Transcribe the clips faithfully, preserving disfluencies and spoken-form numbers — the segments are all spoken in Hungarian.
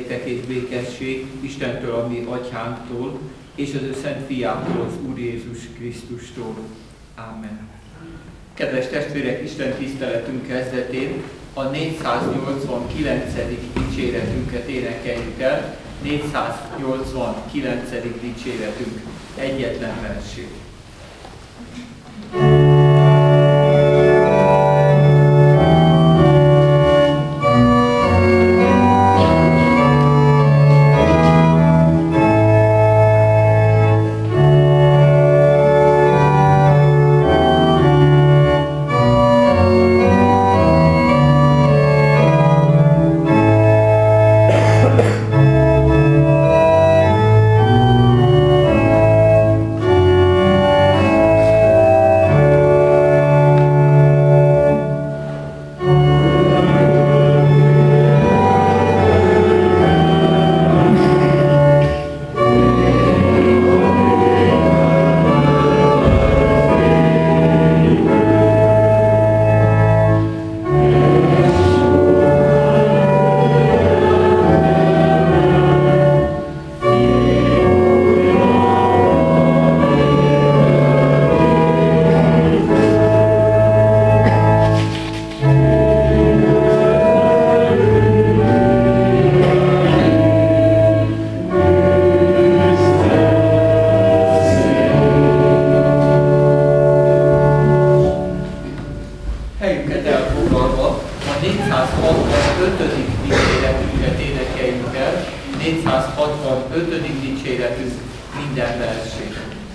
néktek és békesség Istentől, a mi atyánktól, és az ő szent fiától, az Úr Jézus Krisztustól. Amen. Kedves testvérek, Isten tiszteletünk kezdetén a négyszáznyolcvankilencedik dicséretünket énekeljük el, négyszáznyolcvankilencedik dicséretünk egyetlen versét. négyszázhatvanötödik dicséretünk minden versét.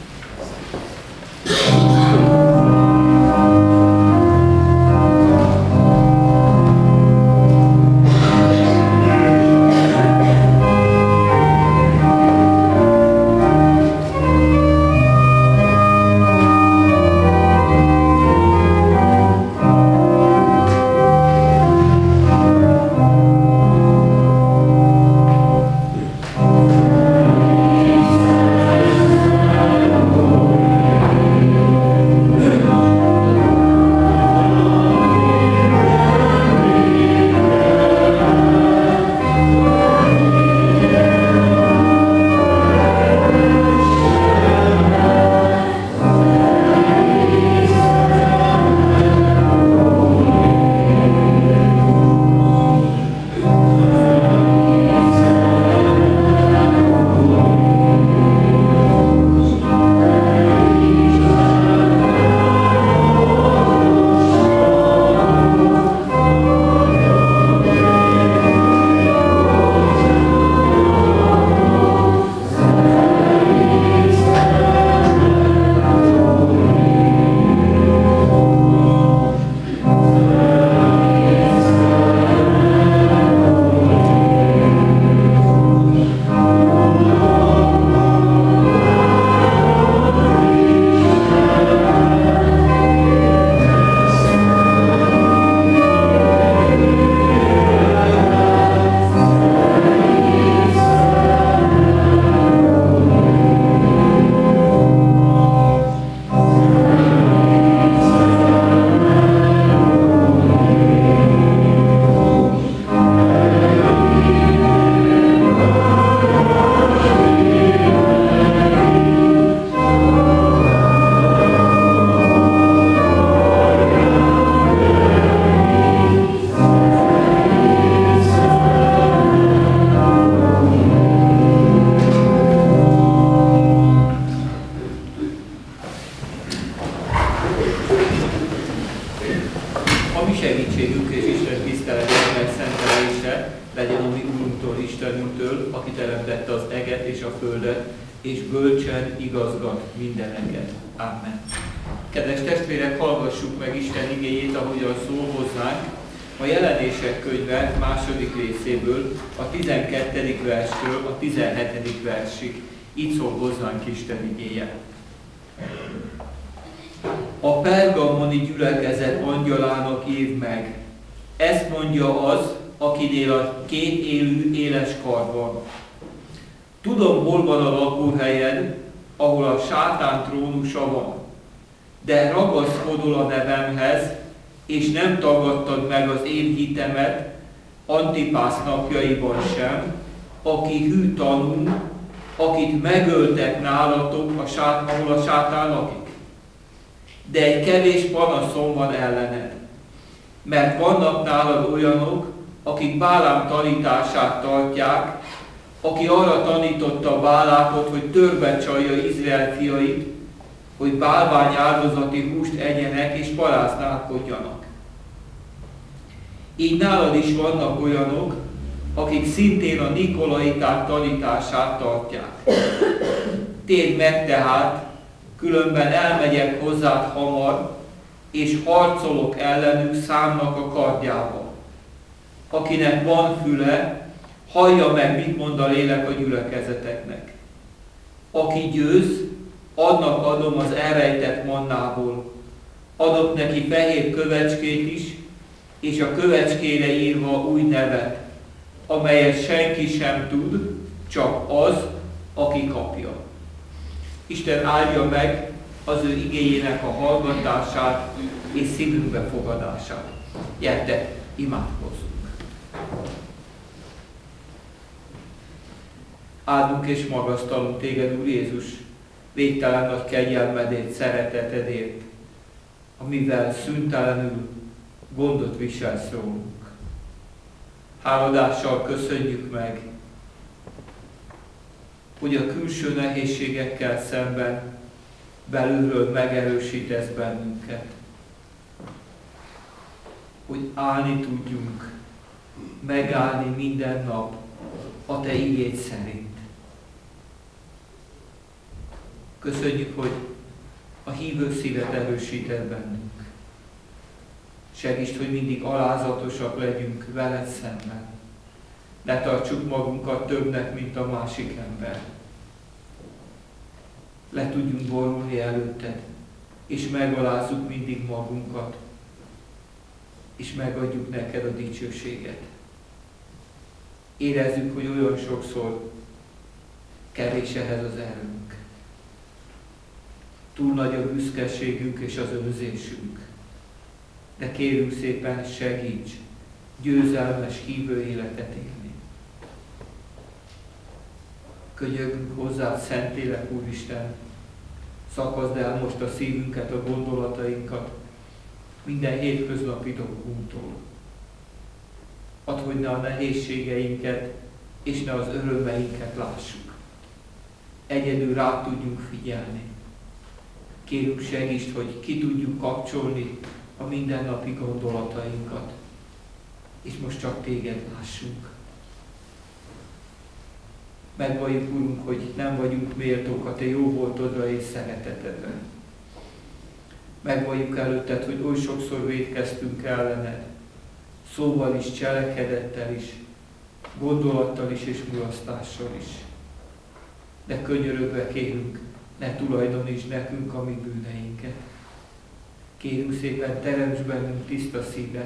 Kedves testvérek, hallgassuk meg Isten igéjét, ahogyan szól hozzánk a Jelenések könyve második részéből, a tizenkettedik verstől a tizenhetedik versig. Így szól hozzánk Isten igéje. A pergamoni gyülekezet angyalának ír meg. Ezt mondja az, akinél a két élő éles kard van. Tudom, hol van a lakóhelyed, ahol a sátán trónusa van. De ragaszkodol a nevemhez, és nem tagadtad meg az én hitemet Antipász napjaiban sem, aki hű tanú, akit megöltek nálatok, a sát, ahol a sátán lakik. De egy kevés panaszom van ellened, mert vannak nálad olyanok, akik Bálám tanítását tartják, aki arra tanította Bálákot, hogy törbe csalja Izrael fiait, hogy bálvány áldozati húst egyenek és paráználkodjanak. Így nálad is vannak olyanok, akik szintén a nikolaiták tanítását tartják. Térd meg tehát, különben elmegyek hozzád hamar, és harcolok ellenük számnak a kardjával. Akinek van füle, hallja meg, mit mond a lélek a gyülekezeteknek. Aki győz, adnak adom az elrejtett mannából. Adok neki fehér kövecskét is, és a kövecskére írva új nevet, amelyet senki sem tud, csak az, aki kapja. Isten áldja meg az ő igéjének a hallgatását és szívünkbe fogadását. Gyertek, imádkozzunk! Áldunk és magasztalunk téged, Úr Jézus, végtelen nagy kegyelmedért, szeretetedért, amivel szüntelenül gondot viselsz rólunk. Háladással köszönjük meg, hogy a külső nehézségekkel szemben belülről megerősítesz bennünket. Hogy állni tudjunk, megállni minden nap a te igéd szerint. Köszönjük, hogy a hívő szívet erősíted bennünk. Segítsd, hogy mindig alázatosak legyünk veled szemben. Ne tartsuk magunkat többnek, mint a másik ember. Le tudjunk borulni előtted, és megalázzuk mindig magunkat, és megadjuk neked a dicsőséget. Érezzük, hogy olyan sokszor kevés ehhez az erőnk. Túl nagy a büszkeségünk és az önzésünk. De kérünk szépen, segíts győzelmes hívő életet élni. Könyörgünk hozzád, Szentlélek Úristen, szakaszd el most a szívünket, a gondolatainkat minden hétköznapi dolgunktól. Add, hogy ne a nehézségeinket és ne az örömeinket lássuk. Egyedül rá tudjunk figyelni. Kérünk, segítsd, hogy ki tudjuk kapcsolni a mindennapi gondolatainkat, és most csak téged lássunk. Megvalljuk, Urunk, hogy nem vagyunk méltók a te jó voltodra és szeretetedre. Megvalljuk előtted, hogy oly sokszor vétkeztünk ellened, szóval is, cselekedettel is, gondolattal is és mulasztással is. De könyörögve kérünk, ne tulajdonítsd nekünk a mi bűneinket. Kérünk szépen, teremts bennünk tiszta szívet,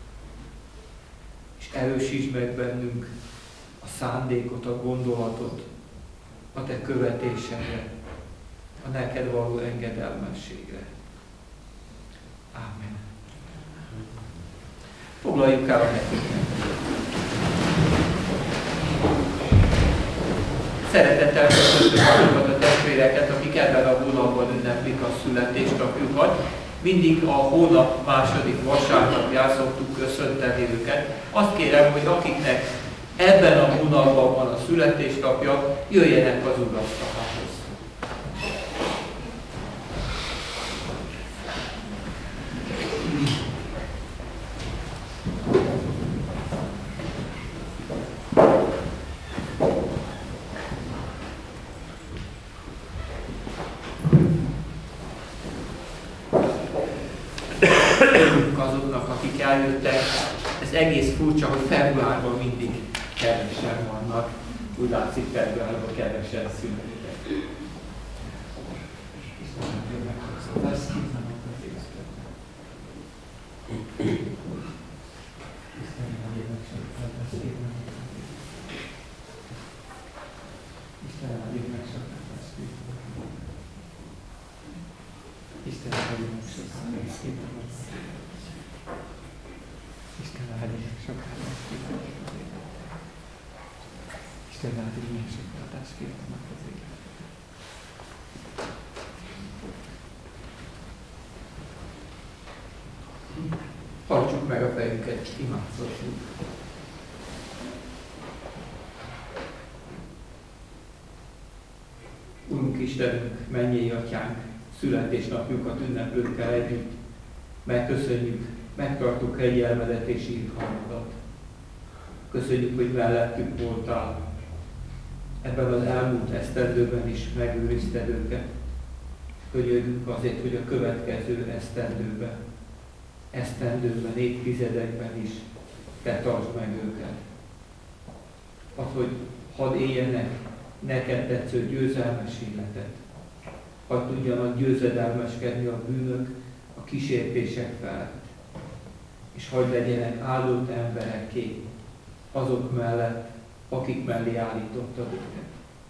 és erősítsd meg bennünk a szándékot, a gondolatot, a te követésedre, a neked való engedelmességre. Ámen. Foglaljuk el a helyünket. Szeretettel köszöntöm azokat a testvéreket, akik ebben a hónapban ünneplik a születésnapjukat. Mindig a hónap második vasárnapján szoktuk köszönteni őket. Azt kérem, hogy akiknek ebben a hónapban van a születésnapja, jöjjenek az urasztalához. Azoknak, akik eljöttek, ez egész furcsa, hogy februárban mindig kevesen vannak. Úgy látszik, februárban kevesen születtek. Isten Istenát igénységtartást kérem meg az élet. Hajtsuk meg a fejünket, imádkozzunk. Urunk Istenünk, mennyei Atyánk, születésnapjunkat ünneplőkkel együtt megköszönjük, megtartjuk kegyelmedet és irgalmadat. Köszönjük, hogy mellettük voltál. Ebben az elmúlt esztendőben is megőrizted őket. Könyörgünk azért, hogy a következő esztendőben, esztendőben, évtizedekben is te tartsd meg őket. Az, hogy hadd éljenek neked tetsző győzelmes életet. Hadd tudjanak győzedelmeskedni a bűnök, a kísértések felett. És hadd legyenek áldott emberekké azok mellett, akik mellé állítottad őket.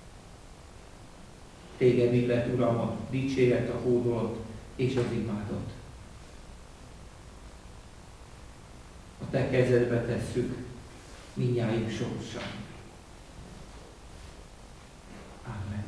Téged illet, Uram, a dicséret, a hódolat és az imádat. A te kezedbe tesszük mindnyájunk sorsát. Amen.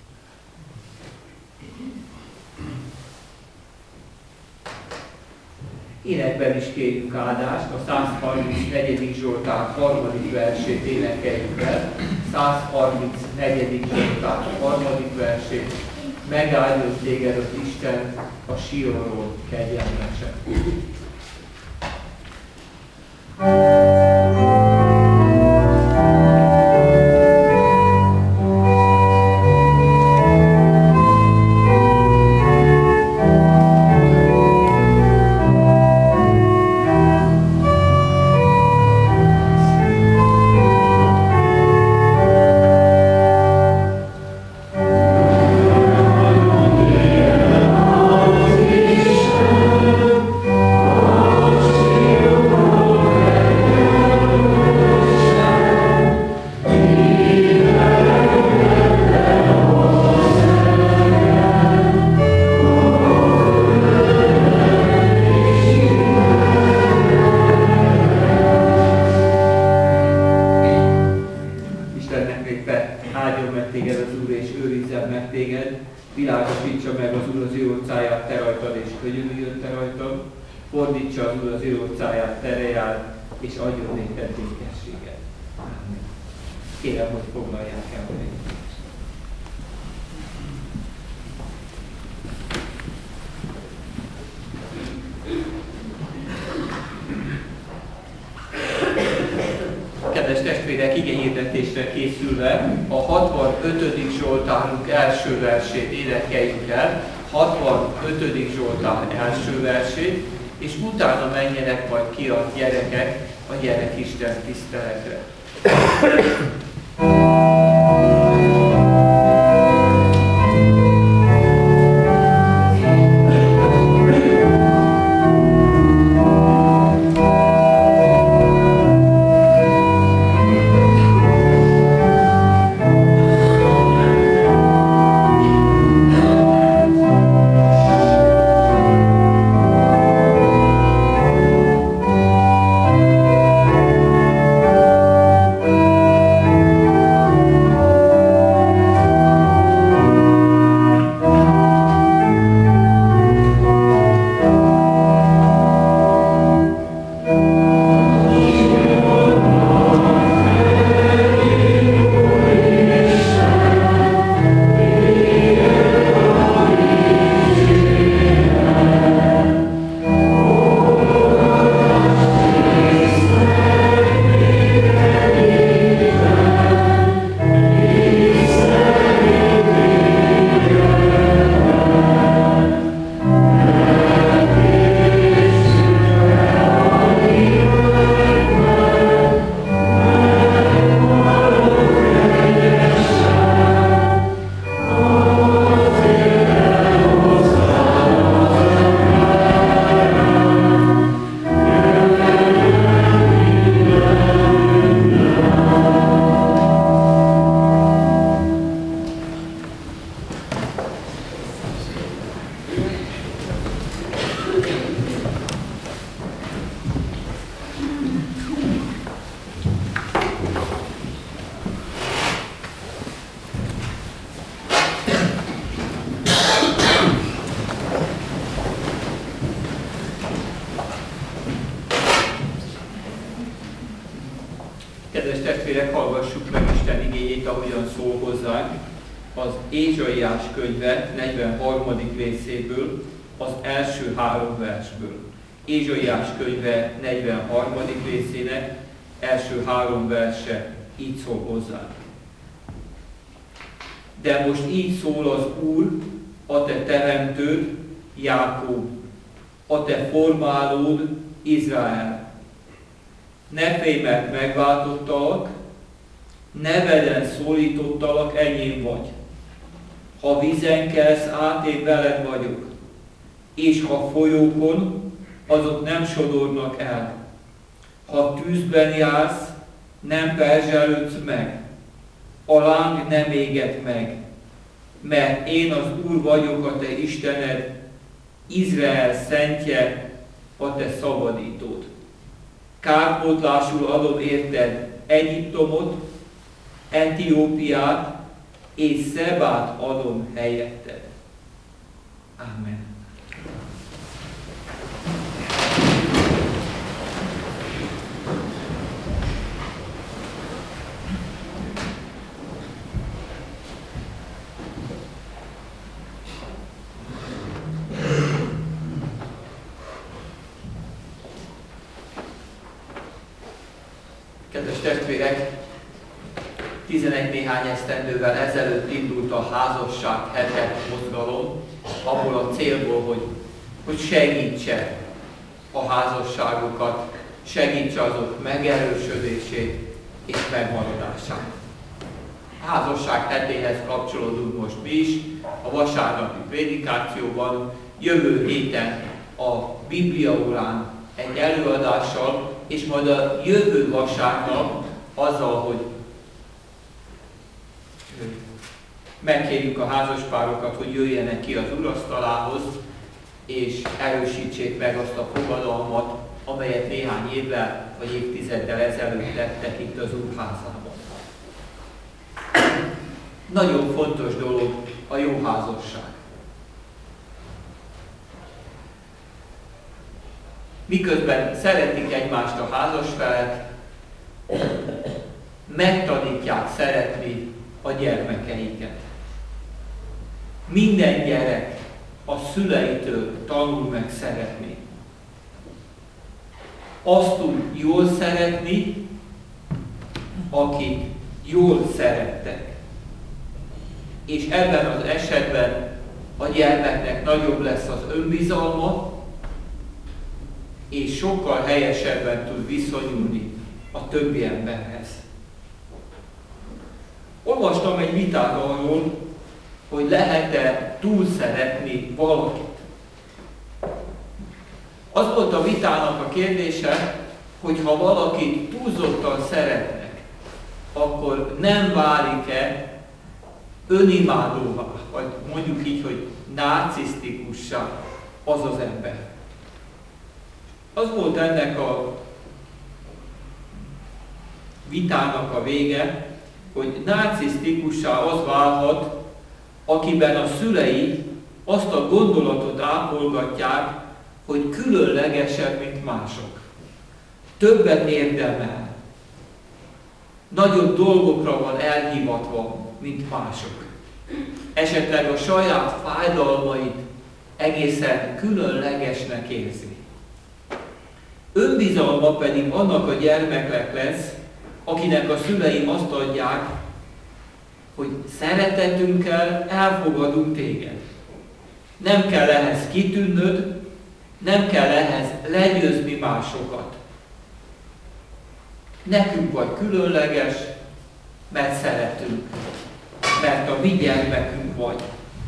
Énekben is kérjük áldást, a száz harmincnegyedik Zsoltár harmadik versét énekeljük el. száz harmincnegyedik Zsoltár harmadik versét. Megáldott téged az Isten a Sionról kegyelmesen. Kedves testvérek, igényhirdetésre készülve a hatvanötödik Zsoltárunk első versét énekeljük el, hatvanötödik Zsoltár első versét, és utána menjenek majd ki a gyerekek a gyerekisten tiszteletre. Thank you. Kedves testvérek, hallgassuk meg Isten igéjét, ahogyan szól hozzánk az Ézsaiás könyve negyvenharmadik részéből, az első három versből. Ézsaiás könyve negyvenharmadik részének első három verse így szól hozzánk. De most így szól az Úr, a te teremtőd, Jákob, a te formálód, Izrael. Ne félj, mert megváltottalak, neveden szólítottalak, enyém vagy. Ha vízen kelsz át, én veled vagyok, és ha folyókon, azok nem sodornak el. Ha tűzben jársz, nem perzselődsz meg, a láng nem éget meg, mert én az Úr vagyok, a te Istened, Izrael szentje, a te szabadítód. Kárpótlásul adom érted Egyiptomot, Etiópiát és Szebát adom helyetted. Amen. Kedves testvérek, tizenegy néhány esztendővel ezelőtt indult a házasság hete mozgalom, abból a célból, hogy, hogy segítse a házasságokat, segítse azok megerősödését és megmaradását. A házasság hetéhez kapcsolódunk most mi is, a vasárnapi prédikációban, jövő héten a Bibliaórán egy előadással, és majd a jövő vasárnap azzal, hogy megkérjük a házaspárokat, hogy jöjjenek ki az urasztalához, és erősítsék meg azt a fogadalmat, amelyet néhány évvel vagy évtizeddel ezelőtt tettek itt az Úrházában. Nagyon fontos dolog a jó házasság. Miközben szeretik egymást a házasfelek, megtanítják szeretni a gyermekeiket. Minden gyerek a szüleitől tanul meg szeretni. Azt tud jól szeretni, akik jól szerettek. És ebben az esetben a gyermeknek nagyobb lesz az önbizalma, és sokkal helyesebben tud viszonyulni a többi emberhez. Olvastam egy vitát arról, hogy lehet-e túl szeretni valakit. Az volt a vitának a kérdése, hogy ha valakit túlzottan szeretnek, akkor nem válik-e önimádóvá, vagy mondjuk így, hogy narcisztikussá az az ember. Az volt ennek a vitának a vége, hogy narcisztikussá az válhat, akiben a szülei azt a gondolatot ápolgatják, hogy különlegesebb, mint mások. Többet érdemel. Nagyobb dolgokra van elhivatva, mint mások. Esetleg a saját fájdalmait egészen különlegesnek érzi. Önbizalma pedig annak a gyermeknek lesz, akinek a szülei azt adják, hogy szeretetünkkel elfogadunk téged. Nem kell ehhez kitűnnöd, nem kell ehhez legyőzni másokat. Nekünk vagy különleges, mert szeretünk, mert a mi gyermekünk vagy.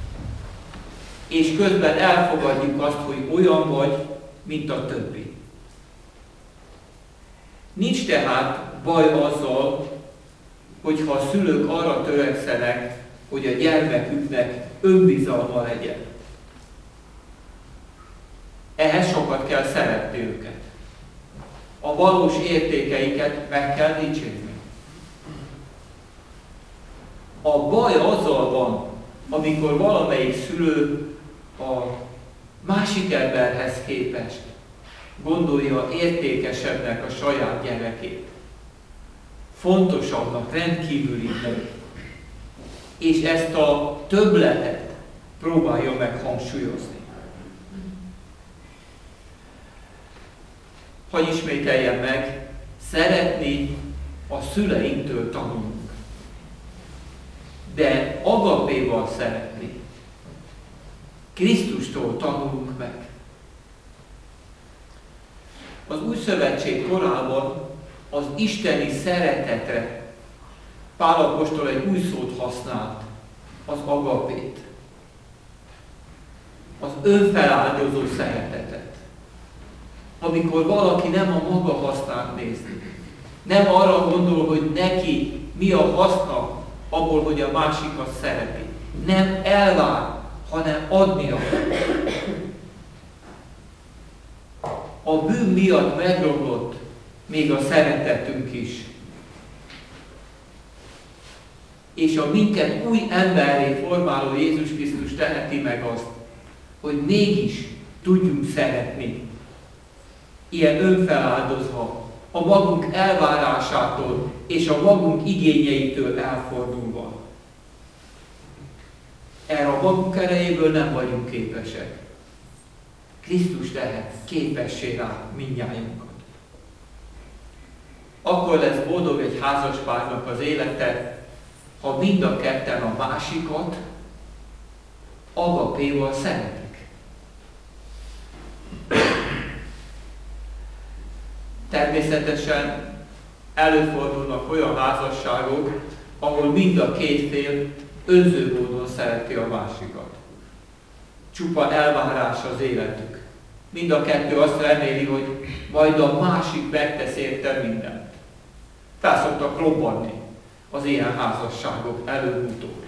És közben elfogadjuk azt, hogy olyan vagy, mint a többi. Nincs tehát baj azzal, hogyha a szülők arra törekszenek, hogy a gyermeküknek önbizalma legyen. Ehhez sokat kell szeretni őket. A valós értékeiket meg kell dicsérni. A baj azzal van, amikor valamelyik szülő a másik emberhez képest gondolja értékesebbnek a saját gyerekét. fontosabbnak, rendkívülibbnek. És ezt a többletet próbálja meg hangsúlyozni. Hogy ismételjem meg, szeretni a szüleinktől tanulunk. De agapéval szeretni. Krisztustól tanulunk meg. Az Új Szövetség korában az isteni szeretetre Pál apostol egy új szót használt, az agapét. Az önfeláldozó szeretetet. Amikor valaki nem a maga hasznát nézi, nem arra gondol, hogy neki mi a haszna abból, hogy a másikat szereti. Nem elvár, hanem adni akar. A bűn miatt megromlott még a szeretetünk is. És a minket új emberré formáló Jézus Krisztus teheti meg azt, hogy mégis tudjunk szeretni. Ilyen önfeláldozva, a magunk elvárásától és a magunk igényeitől elfordulva. Erre a magunk erejéből nem vagyunk képesek. Krisztus tehet képessé rá mindnyájunkat. Akkor lesz boldog egy házaspárnak az élete, ha mind a ketten a másikat agapéval szeretik. Természetesen előfordulnak olyan házasságok, ahol mind a két fél önző módon szereti a másikat. Csupa elvárás az életük. Mind a kettő azt reméli, hogy majd a másik megtesz érte mindent. Fel szoktak robbanni az ilyen házasságok előbb-utóbb.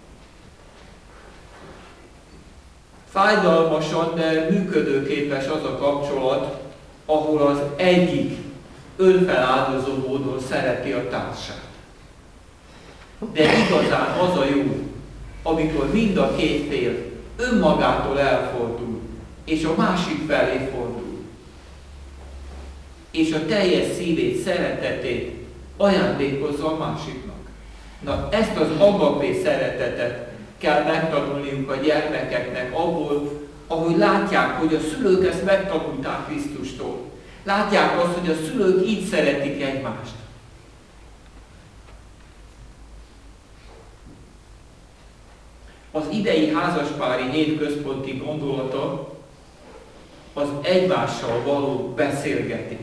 Fájdalmasan, de működőképes az a kapcsolat, ahol az egyik önfeláldozó módon szereti a társát. De igazán az a jó, amikor mind a két fél önmagától elfordul, és a másik felé fordul. És a teljes szívét, szeretetét ajándékozza a másiknak. Na, ezt az agapé szeretetet kell megtanulniuk a gyermekeknek abból, ahogy látják, hogy a szülők ezt megtanulták Krisztustól. Látják azt, hogy a szülők így szeretik egymást. Az idei házaspári hét központi gondolata az egymással való beszélgetés.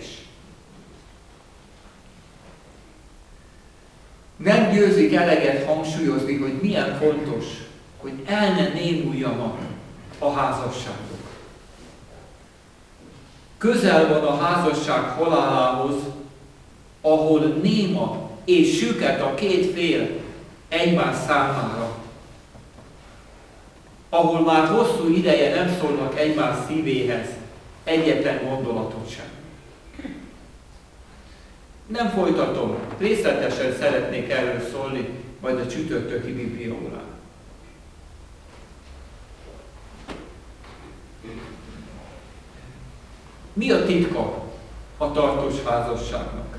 Nem győzik eleget hangsúlyozni, hogy milyen fontos, hogy el ne némuljanak a házasságok. Közel van a házasság halálához, ahol néma és süket a két fél egymás számára. Ahol már hosszú ideje nem szólnak egymás szívéhez egyetlen gondolatot sem. Nem folytatom, részletesen szeretnék erről szólni, majd a csütörtöki bibliaórán. Mi a titka a tartós házasságnak?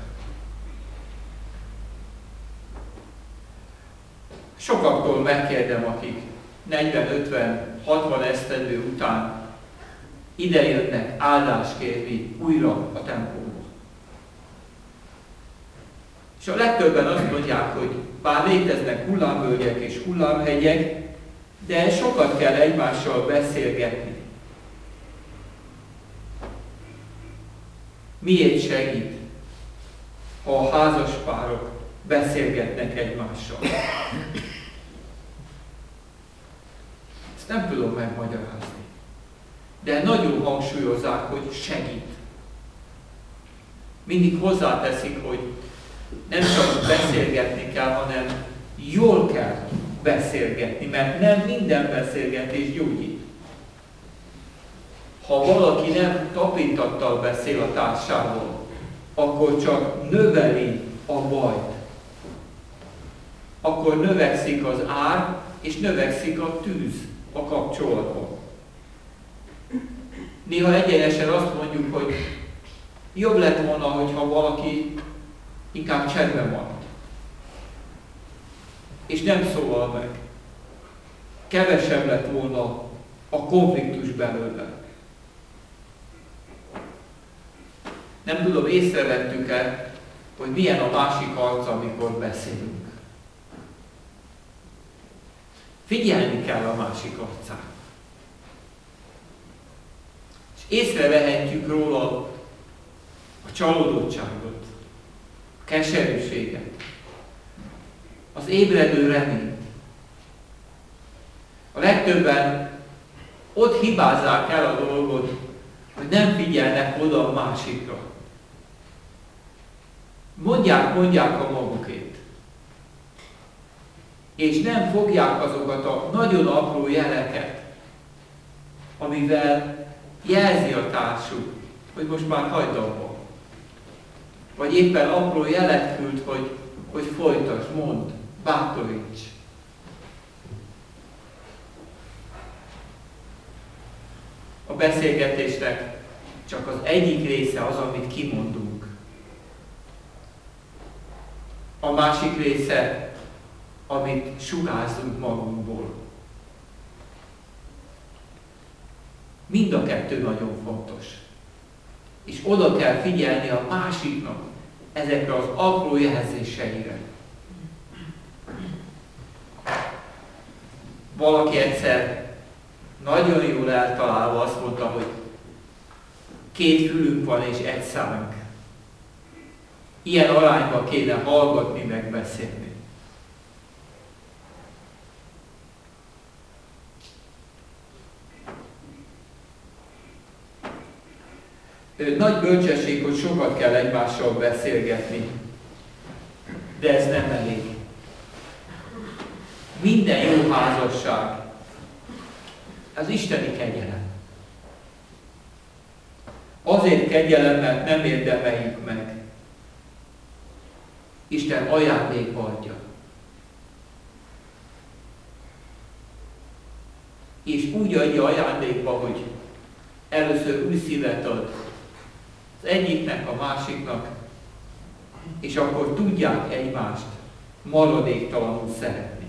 Sokaktól megkérdem, akik negyven, ötven, hatvan esztendő után idejönnek áldást kérni újra a templomba. És a legtöbben azt mondják, hogy bár léteznek hullámvölgyek és hullámhegyek, de sokat kell egymással beszélgetni. Miért segít, ha a házaspárok beszélgetnek egymással? Ezt nem tudom megmagyarázni. De nagyon hangsúlyozzák, hogy segít. Mindig hozzáteszik, hogy nem csak beszélgetni kell, hanem jól kell beszélgetni, mert nem minden beszélgetés gyógyít. Ha valaki nem tapintattal beszél a társával, akkor csak növeli a bajt. Akkor növekszik az ár, és növekszik a tűz a kapcsolatban. Néha egyenesen azt mondjuk, hogy jobb lett volna, hogyha valaki inkább csendben maradt. és nem szólal meg. Kevesebb lett volna a konfliktus belőle. Nem tudom, észrevettük-e, hogy milyen a másik arca, amikor beszélünk. Figyelni kell a másik arcát. És észrevehetjük róla a csalódottságot, a keserűséget, az ébredő reményt. A legtöbben ott hibázzák el a dolgot, hogy nem figyelnek oda a másikra. Mondják, mondják a magukét. És nem fogják azokat a nagyon apró jeleket, amivel jelzi a társuk, hogy most már hagyd abba. Vagy éppen apró jelet küld, hogy, hogy folytasd, mondd, bátoríts. A beszélgetésnek csak az egyik része az, amit kimondunk. A másik része, amit sugárzunk magunkból. Mind a kettő nagyon fontos. És oda kell figyelni a másiknak ezekre az apró jelzéseire. Valaki egyszer nagyon jól eltalálva azt mondta, hogy két fülünk van és egy szánk. Ilyen arányban kéne hallgatni, meg beszélni. Nagy bölcsesség, hogy sokat kell egymással beszélgetni, de ez nem elég. Minden jó házasság az isteni kegyelem. Azért kegyelem, mert nem érdemeljük meg. Isten ajándékba adja. És úgy adja ajándékba, hogy először új szívet ad az egyiknek, a másiknak, és akkor tudják egymást maradéktalanul szeretni.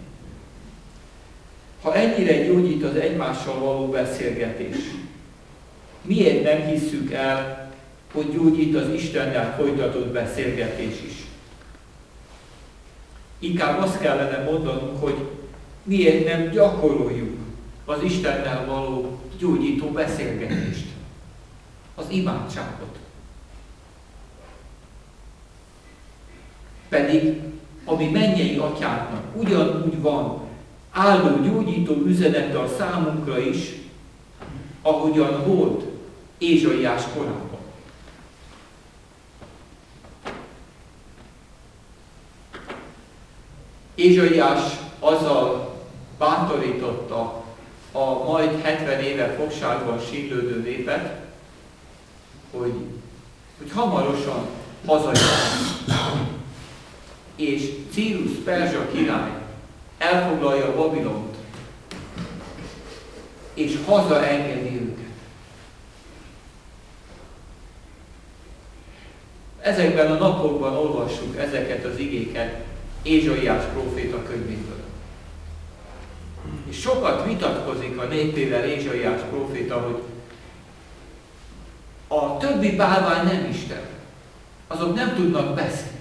Ha ennyire gyógyít az egymással való beszélgetés, miért nem hisszük el, hogy gyógyít az Istennel folytatott beszélgetés is? Inkább azt kellene mondanunk, hogy miért nem gyakoroljuk az Istennel való gyógyító beszélgetést, az imádságot. Pedig, ami mennyei atyáknak ugyanúgy van áldó gyógyító üzenete a számunkra is, ahogyan volt Ézsaiás korában. Ézsaiás azzal bátorította a majd hetven éve fogságban sínlődő népet, hogy, hogy hamarosan hazajön. És Círus perzsa király elfoglalja Babilont, és hazaengedi őket. Ezekben a napokban olvassuk ezeket az igéket Ézsaiás próféta könyvéből. És sokat vitatkozik a népével Ézsaiás próféta, hogy a többi bálvány nem Isten. Azok nem tudnak beszélni.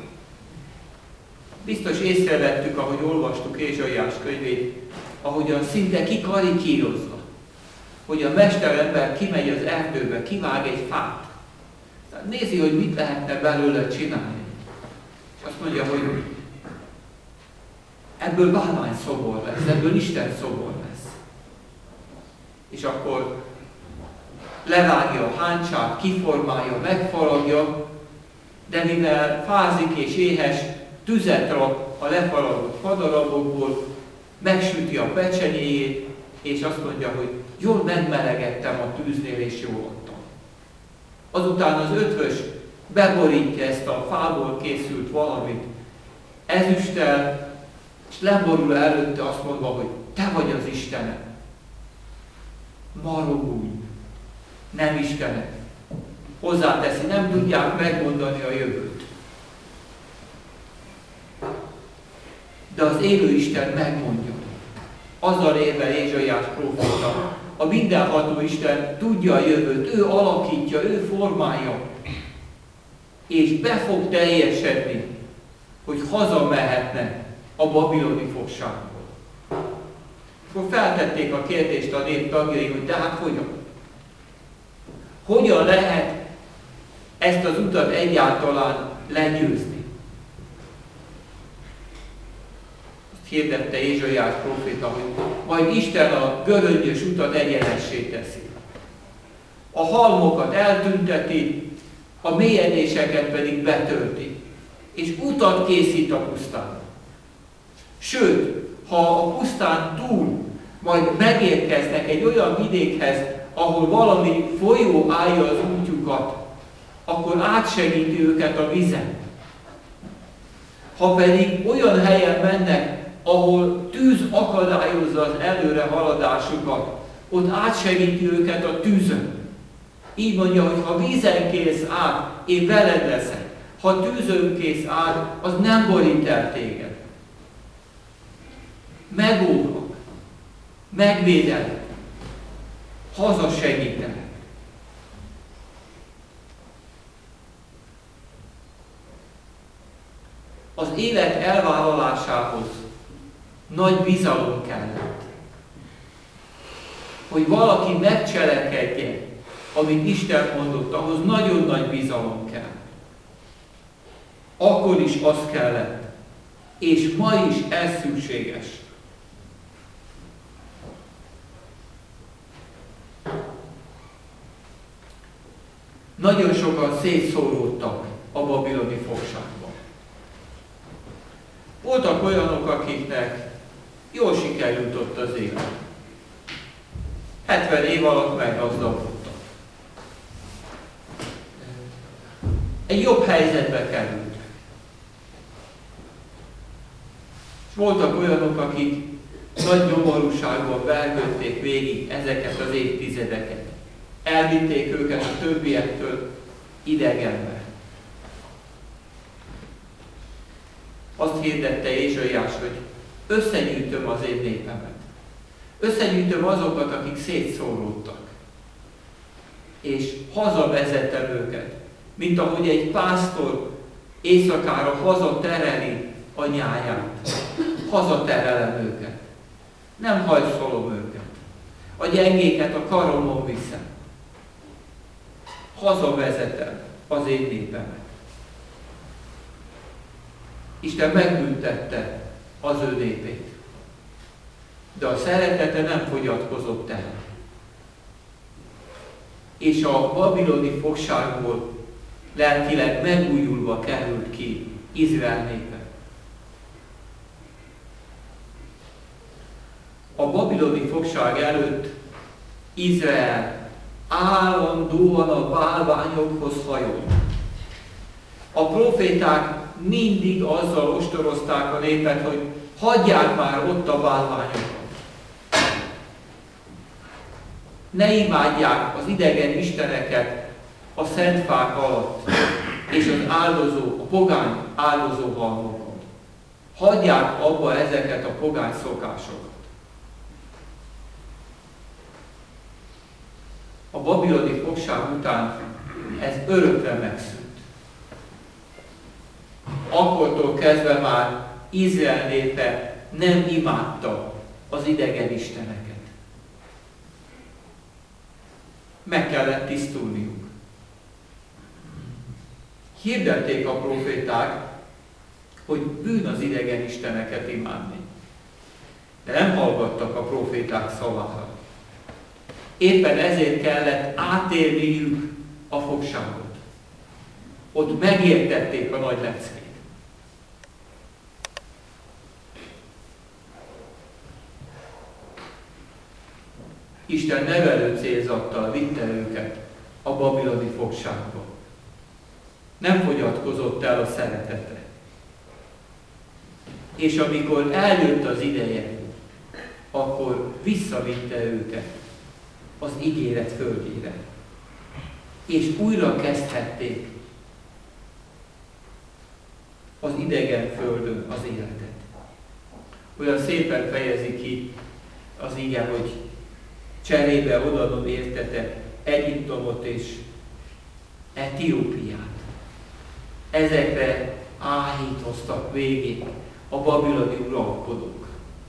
Biztos észrevettük, ahogy olvastuk Ézsaiás könyvét, ahogyan szinte kikarikírozva, hogy a mesterember kimegy az erdőbe, kivág egy fát. Tehát nézi, hogy mit lehetne belőle csinálni. És azt mondja, hogy ebből bálvány szobor lesz, ebből Isten szobor lesz. És akkor levágja a háncsát, kiformálja, megfaragja, de mivel fázik és éhes, tüzet rak a lefaragott fadarabokból, megsüti a pecsenyéjét, és azt mondja, hogy jól megmelegettem a tűznél, és jól adtam. Azután az ötvös beborítja ezt a fából készült valamit ezüsttel, és leborul előtte azt mondva, hogy te vagy az Istenem. Marogulj, nem Istenek. Hozzáteszi, nem tudják megmondani a jövőt. De az élő Isten megmondja. Azzal érvel Ézsaiás próféta. A mindenható Isten tudja a jövőt, ő alakítja, ő formálja. És be fog teljesedni, hogy hazamehetnek a babiloni fogságból. Akkor feltették a kérdést a nép tagjai, hogy de hát hogyan? Hogyan lehet ezt az utat egyáltalán legyőzni? Azt hirdette Ézsaiás próféta, hogy majd Isten a göröngyös utat egyenessé teszi. A halmokat eltünteti, a mélyedéseket pedig betölti, és utat készít a pusztán. Sőt, ha a pusztán túl majd megérkeznek egy olyan vidékhez, ahol valami folyó állja az útjukat, akkor átsegíti őket a vizen. Ha pedig olyan helyen mennek, ahol tűz akadályozza az előre haladásukat, ott átsegíti őket a tűzön. Így mondja, hogy ha vízen kész át, én veled leszek. Ha tűzön kész át, az nem borít el téged. Megóvlak, megvédelek, hazasegítenek. Az élet elvállalásához nagy bizalom kellett. Hogy valaki megcselekedje, amit Isten mondott, ahhoz nagyon nagy bizalom kell. Akkor is az kellett, és ma is ez szükséges. Nagyon sokan szétszóródtak a babiloni fogságban. Voltak olyanok, akiknek jól sikerült ott az élet. hetven év alatt meggazdagodtak. Egy jobb helyzetbe kerültek. És voltak olyanok, akik nagy nyomorúságban vergődték végig ezeket az évtizedeket. Elvitték őket a többiektől idegenbe. Azt hirdette Ézsaiás, hogy összegyűjtöm az én népemet. Összegyűjtöm azokat, akik szétszóródtak. És hazavezetem őket, mint ahogy egy pásztor éjszakára hazatereli a nyáját. Hazaterelem őket. Nem hajszolom őket. A gyengéket a karomon viszem. Hazavezetem az én népemet. Isten megbüntette az ő népét. De a szeretete nem fogyatkozott el. És a babiloni fogságból lelkileg megújulva került ki Izrael népe. A babiloni fogság előtt Izrael állandóan a bálványokhoz hajolt. A proféták mindig azzal ostorozták a népet, hogy hagyják már ott a bálványokat. Ne imádják az idegen isteneket a szent fák alatt, és az áldozó, a pogány áldozó halmokon. Hagyják abba ezeket a pogány szokásokat. A babiloni fogság után ez örökre megszűnt. Akkortól kezdve már Izrael népe nem imádta az idegen isteneket. Meg kellett tisztulniuk. Hirdették a proféták, hogy bűn az idegen isteneket imádni. De nem hallgattak a proféták szavára. Éppen ezért kellett átélniük a fogságot. Ott megértették a nagy leckét. Isten nevelő célzattal vitte őket a babiloni fogságba. Nem fogyatkozott el a szeretete. És amikor eljött az ideje, akkor visszavitte őket az ígéret földjére. És újra kezdhették az idegen földön az életet. Olyan szépen fejezi ki az ige, hogy cserébe odaadom értetek Egyiptomot és Etiópiát. Ezekre áhítoztak végig a babiloni uralkodók.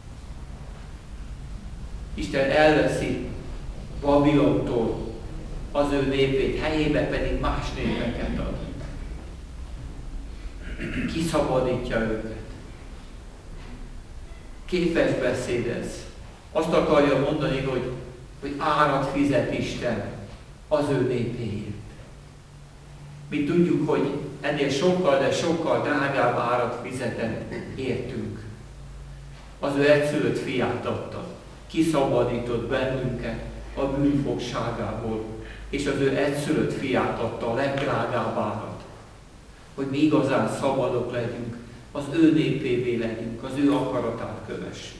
Isten elveszi Babilontól az ő népét, helyébe pedig más népeket ad. Kiszabadítja őket. Képes beszéd ez. Azt akarja mondani, hogy, hogy árat fizet Isten az ő népéért. Mi tudjuk, hogy ennél sokkal, de sokkal drágább árat fizetett értünk. Az ő egyszülött fiát adta. Kiszabadított bennünket a bűnfogságából, és az ő egyszülött fiát adta, a legdrágább árat, hogy mi igazán szabadok legyünk, az ő népévé legyünk, az ő akaratát kövessük.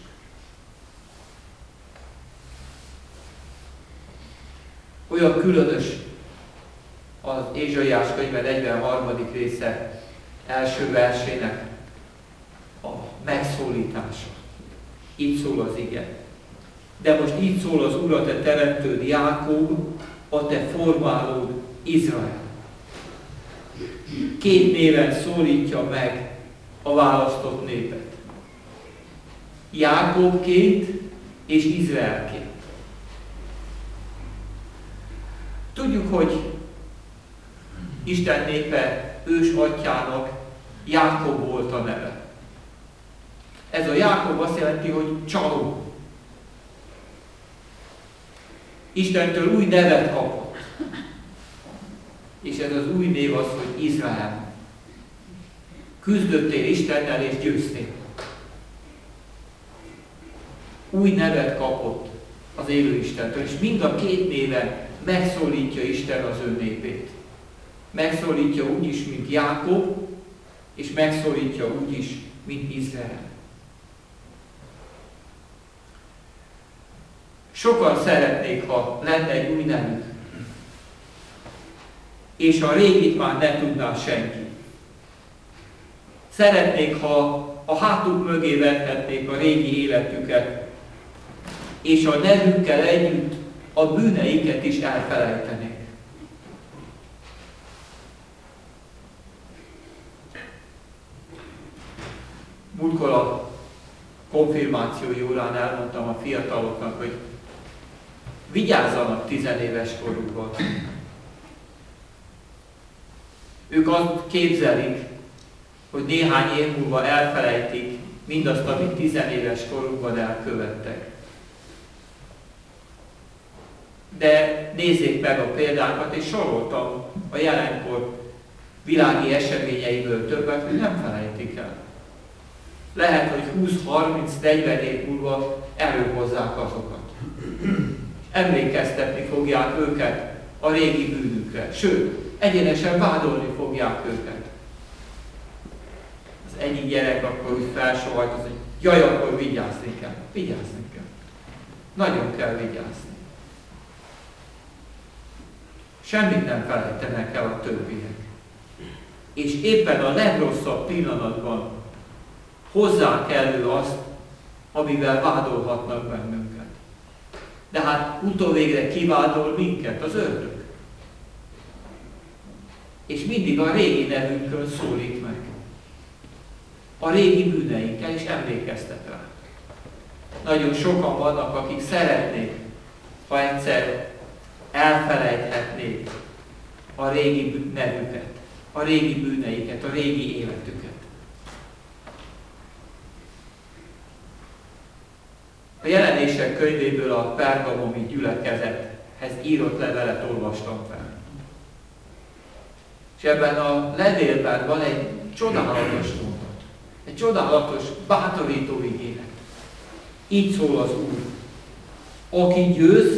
Olyan különös az Ézsaiás könyve negyvenharmadik része első versének a megszólítása. Így szól az ige. De most így szól az Úr, a te teremtőd Jákob, a te formálód Izrael. Két néven szólítja meg a választott népet. Jákobként és Izraelként. Tudjuk, hogy Isten népe ős atyának Jákob volt a neve. Ez a Jákob azt jelenti, hogy csaló. Istentől új nevet kapott. És ez az új név az, hogy Izrael. Küzdöttél Istennel és győztél. Új nevet kapott az élő Istentől, és mind a két néven megszólítja Isten az ő népét. Megszólítja úgy is, mint Jákob, és megszólítja úgy is, mint Izrael. Sokan szeretnék, ha lenne egy új nevük, és a régit már ne tudná senki. Szeretnék, ha a hátuk mögé vethetnék a régi életüket, és a nevükkel együtt a bűneiket is elfelejtenék. Múltkor a konfirmációi órán elmondtam a fiataloknak, hogy vigyázzanak tizenéves korukban. Ők azt képzelik, hogy néhány év múlva elfelejtik mindazt, amit tizenéves korukban elkövettek. De nézzék meg a példákat, és soroltam a jelenkor világi eseményeiből többet, hogy nem felejtik el. Lehet, hogy húsz, harminc, negyven év múlva előhozzák azokat. Emlékeztetni fogják őket a régi bűnükre. Sőt, egyenesen vádolni fogják őket. Az egyik gyerek akkor úgy felsohajt, hogy jaj, akkor vigyázni kell. Vigyázni kell. Nagyon kell vigyázni. Semmit nem felejtenek el a többiek. És éppen a legrosszabb pillanatban hozzák elő azt, amivel vádolhatnak bennünket. De hát utóvégre kivádol minket? Az ördög. És mindig a régi nevünkön szólít meg. A régi bűneinkkel is emlékeztet rá. Nagyon sokan vannak, akik szeretnék, ha egyszer elfelejthetnék a régi nevüket, a régi bűneiket, a régi életüket. A Jelenések könyvéből a pergamomi gyülekezethez írott levelet olvastam fel. És ebben a levélben van egy csodálatos mondat, egy csodálatos, bátorító ígéret. Így szól az Úr. Aki győz,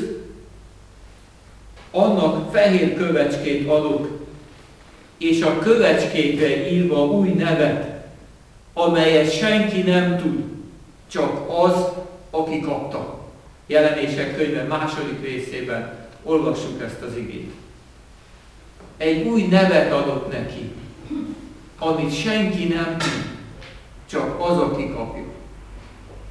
annak fehér kövecskét adok, és a kövecskékre írva új nevet, amelyet senki nem tud, csak az, aki kapta. Jelenések könyve második részében olvassuk ezt az igét. Egy új nevet adott neki, amit senki nem tud, csak az, aki kapja.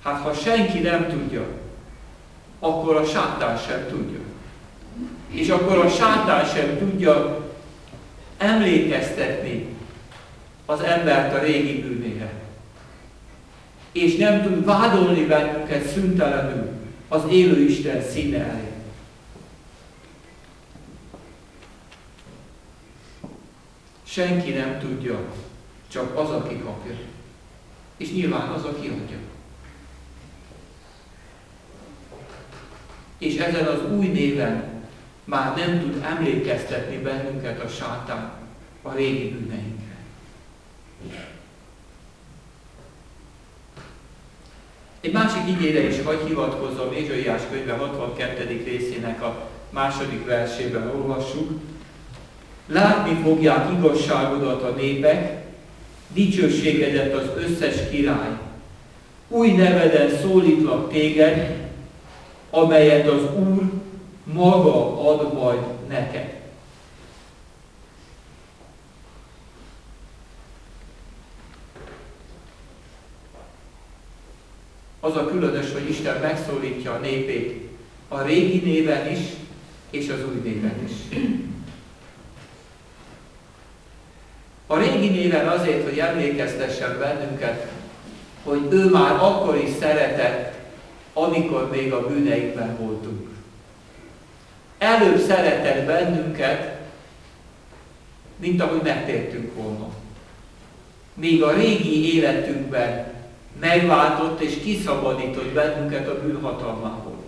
Hát ha senki nem tudja, akkor a sátán sem tudja. És akkor a sátán sem tudja emlékeztetni az embert a régi bűnére. És nem tud vádolni bennünket szüntelenül az élő Isten színe elé. Senki nem tudja, csak az, aki kapja. És nyilván az, aki adja. És ezen az új néven már nem tud emlékeztetni bennünket a sátán a régi bűneinkre. Egy másik igére is hagy hivatkozom, Ézsaiás könyve hatvankettedik részének a második versében olvassuk. Látni fogják igazságodat a népek, dicsőségedet az összes király. Új neveden szólítlak téged, amelyet az Úr maga ad majd neked. Az a különös, hogy Isten megszólítja a népét a régi néven is, és az új néven is. A régi néven azért, hogy emlékeztessen bennünket, hogy ő már akkor is szeretett, amikor még a bűneinkben voltunk. Előbb szeretett bennünket, mint ahogy megtértünk volna. Még a régi életünkben megváltott és kiszabadított bennünket a bűnhatalmából.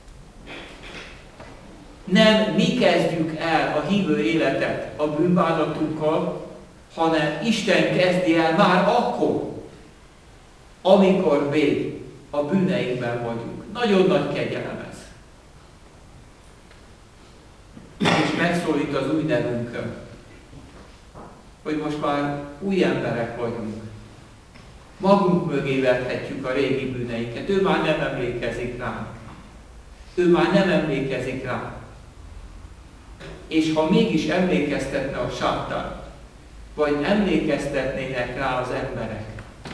Nem mi kezdjük el a hívő életet a bűnbánatunkkal, hanem Isten kezdi el már akkor, amikor még a bűneinkben vagyunk. Nagyon nagy kegyelem ez. És megszólít az új nevünkön, hogy most már új emberek vagyunk. Magunk mögé vethetjük a régi bűneinket. Ő már nem emlékezik rá. Ő már nem emlékezik rá. És ha mégis emlékeztetne a sátán, vagy emlékeztetnének rá az emberek,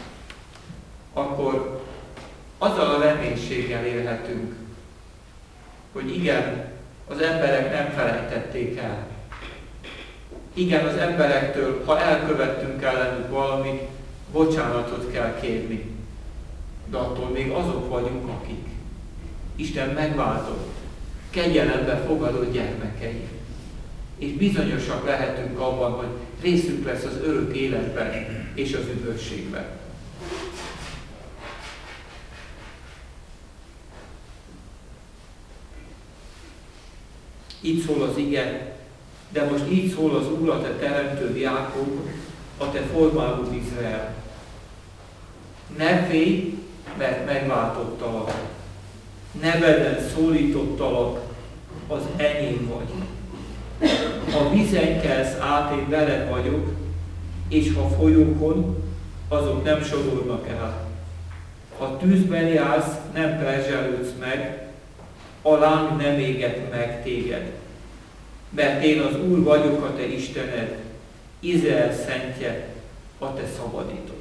akkor azzal a reménységgel élhetünk, hogy igen, az emberek nem felejtették el. Igen, az emberektől, ha elkövettünk ellenük valamit, bocsánatot kell kérni. De attól még azok vagyunk, akik Isten megváltott, kegyelembe fogadott gyermekei. És bizonyosak lehetünk abban, hogy részünk lesz az örök életben és az üdvösségben. Így szól az ige, de most így szól az Úr, a te teremtőd Jákob, a te formálód Izrael. Ne félj, mert megváltottalak. Neveden szólítottalak, az enyém vagy. Ha vízen kelsz át, én veled vagyok, és ha folyókon, azok nem sodornak el. Ha tűzben jársz, nem perzselődsz meg, a láng nem éget meg téged. Mert én az Úr vagyok, a te Istened, Izrael szentje, a te szabadítod.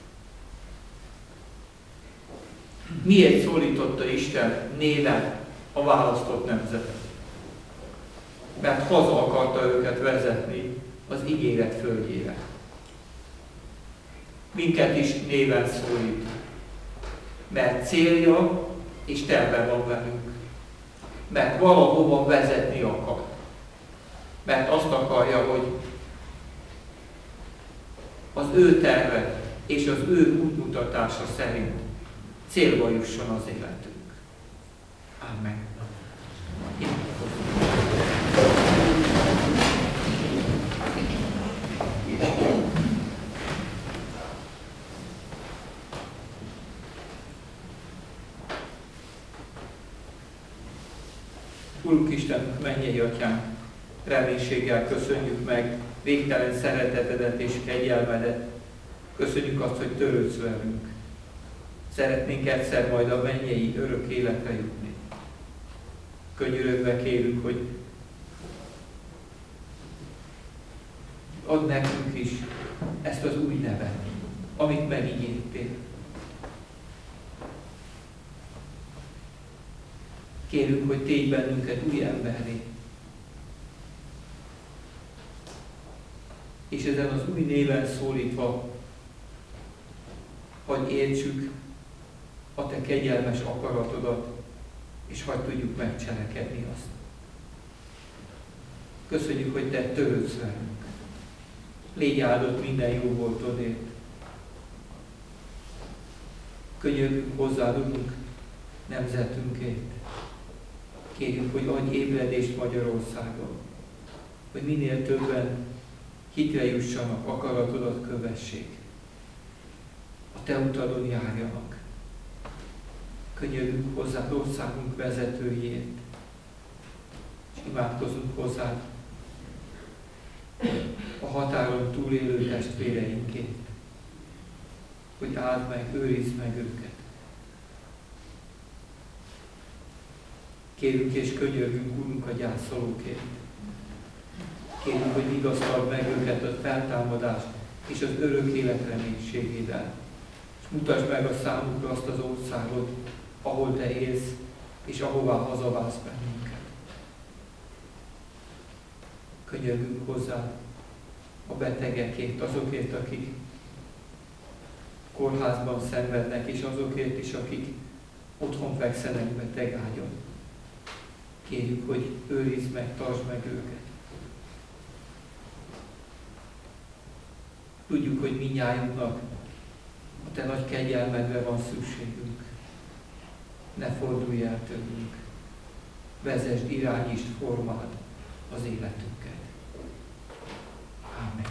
Miért szólította Isten néven a választott nemzetet? Mert haza akarta őket vezetni az ígéret földjére. Minket is néven szólít, mert célja és terve van velünk. Mert valahova vezetni akar. Mert azt akarja, hogy az ő terve és az ő útmutatása szerint célba jusson az életünk. Amen. Urunk Istenünk, mennyei Atyánk, reménységgel köszönjük meg végtelen szeretetedet és kegyelmedet. Köszönjük azt, hogy törődsz velünk. Szeretnénk egyszer majd a mennyei örök életre jutni. Könyörögve kérünk, hogy add nekünk is ezt az új nevet, amit megígértél. Kérünk, hogy tégy bennünket új emberré. És ezen az új néven szólítva, hadd értsük a te kegyelmes akaratodat, és hadd tudjuk megcselekedni azt. Köszönjük, hogy te törődsz velünk. Légy áldott minden jó voltodért. Könyörgünk hozzád, Urunk, nemzetünkért. Kérjük, hogy adj ébredést Magyarországon, hogy minél többen hitre jussanak, akaratodat kövessék. A te utadon járjanak. Könyörgünk hozzád országunk vezetőjét, és imádkozunk hozzád a határon túlélő testvéreinkért, hogy áld meg, őrizd meg őket. Kérünk és könyörgünk, Urunk, a gyászolókért. Kérünk, hogy vigasztald meg őket a feltámadás és az örök élet reménységével. És mutasd meg a számukra azt az országot, ahol te élsz, és ahová hazavász bennünket. Könyörgünk hozzá a betegekért, azokért, akik kórházban szenvednek, és azokért is, akik otthon fekszenek beteg ágyon. Kérjük, hogy őrizd meg, tartsd meg őket. Tudjuk, hogy mindnyájunknak a te nagy kegyelmedre van szükségünk. Ne fordulj el tőlünk. Vezesd, irányítsd, formáld az életünket. Amen.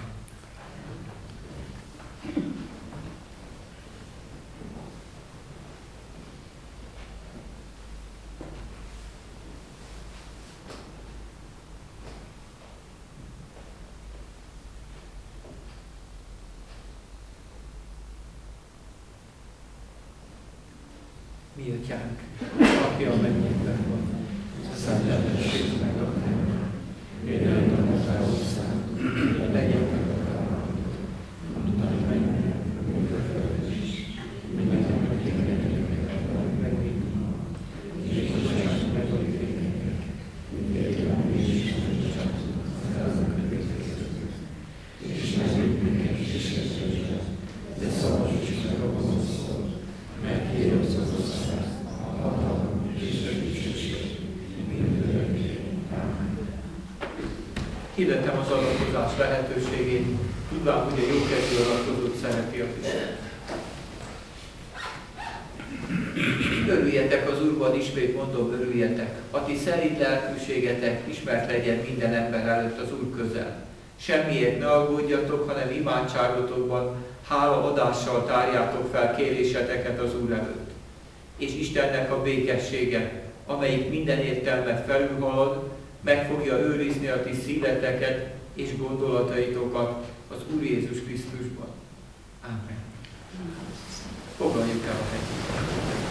Mi Atyánk, aki a mennyekben van, szenteltessék meg a te neved. Jöjjön a te országod, legyen meg a te akaratod, amint a mennyben, mint a földön is. Mindent megkérdezik meg mindannyian, és bocsáss meg a vétkeinket, miképpen mi is megbocsátjuk azok a vétkezőknek. És ne vigy minket kísértésbe, de szabadíts meg a gonosztól, mert tiéd az ország, a hatalom és a dicsőség, mindörökké. Amen. Hirdetem az adakozás lehetőségét, tudván, hogy a jókedvű adakozót szereti a Krisztus. Örüljetek az Úrban, ismét mondom, örüljetek. A ti szelíd lelkűségetek ismert legyen minden ember előtt az Úr közel. Semmiért ne aggódjatok, hanem imádságotokban hálaadással tárjátok fel kéréseteket az Úr előtt. És Istennek a békessége, amelyik minden értelmet felülhalad, meg fogja őrizni a ti szíveteket és gondolataitokat az Úr Jézus Krisztusban. Ámen. Foglaljuk el a helyet.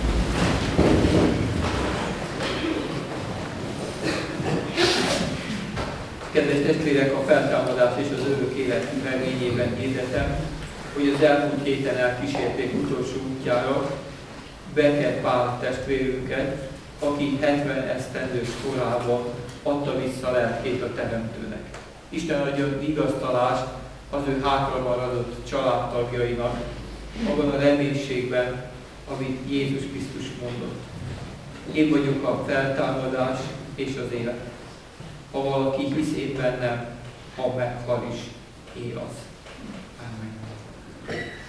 Kedves testvérek, a feltámadás és az örök élet reményében hirdetem, hogy az elmúlt héten elkísérték utolsó útjára Becker Pál testvérünket, aki hetven esztendős korában adta vissza lelkét a Teremtőnek. Isten adjon vigasztalást az ő hátra maradott családtagjainak, abban a reménységben, amit Jézus Krisztus mondott. Én vagyok a feltámadás és az élet. Ha valaki hisz én bennem, ha meghal is, él az. Amen.